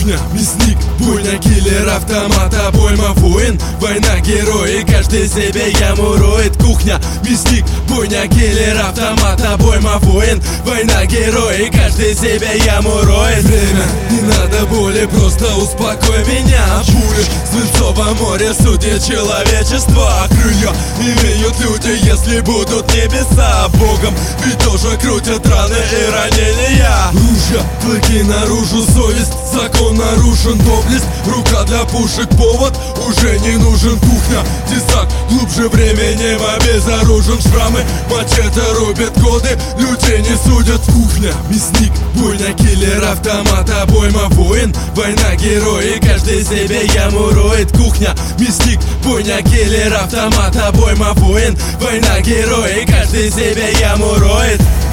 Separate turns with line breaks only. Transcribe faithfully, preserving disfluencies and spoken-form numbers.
Кухня, мясник, бойня, киллер, автомат, обойма, воин, война, герои, каждый себе яму роет. Кухня, мясник, бойня, киллер, автомат, обойма, воин, война, герои, каждый себе яму роет. Время, не надо боли, просто успокой меня. Пули, свинцовое море, судьи человечества. Крылья имеют люди, если будут небеса. Богом ведь тоже крутят раны и ранения. Ружья, клыки наружу, совесть, закон нарушен, доблесть, рука для пушек, повод уже не нужен. Кухня, тесак, глубже временем обезоружен. Шрамы, мачете рубят годы, людей не судят. Кухня, мясник, бойня, киллер, автомат, обойма, воин, война, герои, каждый себе яму роет. Кухня, мясник, бойня, киллер, автомат, обойма, воин, война, герои, каждый себе яму роет.